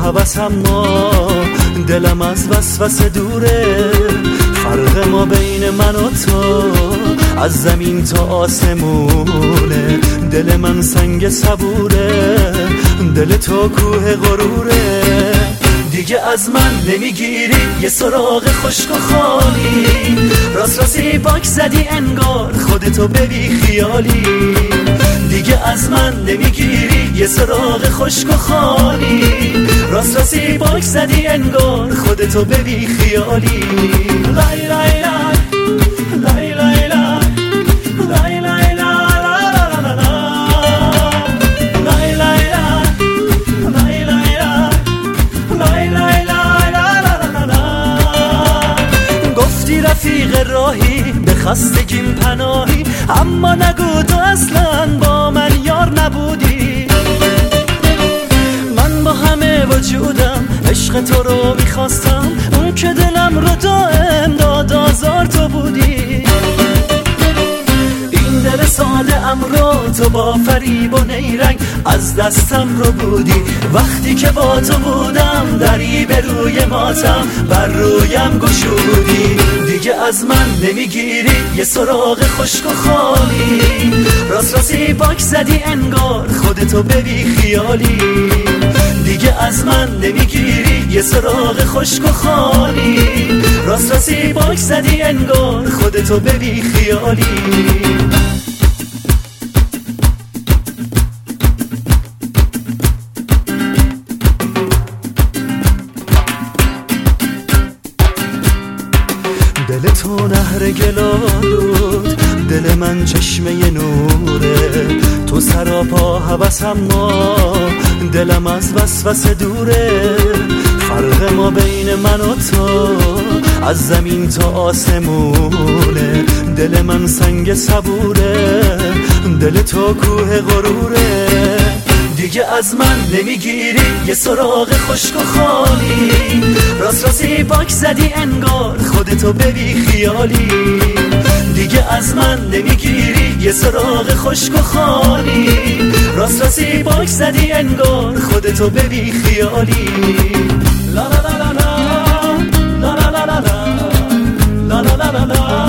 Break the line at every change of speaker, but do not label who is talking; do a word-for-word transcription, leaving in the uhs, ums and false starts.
هوس، اما دلم از وسوسه دوره. فرق ما بین من و تو از زمین تا آسمونه. دل من سنگ صبوره، دل تو کوه غروره. دیگه از من نمیگیری یه سراغ خشک و خالی، راست راستی باک زدی انگار خودتو ببی خیالی. دیگه از من نمیگیری یه سراغ خشک و خالی، راست راستی باک زدی انگار خودتو ببی خیالی. لای لای لای لای لای لای لای لای رفیق راهی به خستگیم پناهی، اما نگو تو اصلا با من یار نبودی. من با همه وجودم عشق تو رو میخواستم، اون که دلم رو دائم داد آزار تو بودی. این دل ساده ام رو تو با فریب و نیرنگ از دستم رو بودی. وقتی که با تو بودم دری به روی ماتم بر رویم گشودی. دیگه از من نمیگیری یه سراغ خشک و خالی، راست راستی باک زدی انگار خودتو ببی خیالی. دیگه از من نمیگیری یه سراغ خشک و خالی، راست راستی باک زدی انگار خودتو ببی خیالی. دل تو نهر گلالود، دل من چشمه نوره. تو سراپا هوس، اما دلم از وسوسه دوره. فرق ما بین من و تو از زمین تا آسمونه. دل من سنگ صبوره، دل تو کوه غروره. دیگه از من نمیگیری یه سراغ خشک و خالی، راست راستی باک زدی انگار خودتو ببی خیالی. دیگه از من نمیگیری یه سراغ خشک و خالی، راست راستی باک زدی انگار خودتو ببی خیالی. لا لا لا لا لا لا لا لا لا لا لا لا لا لا.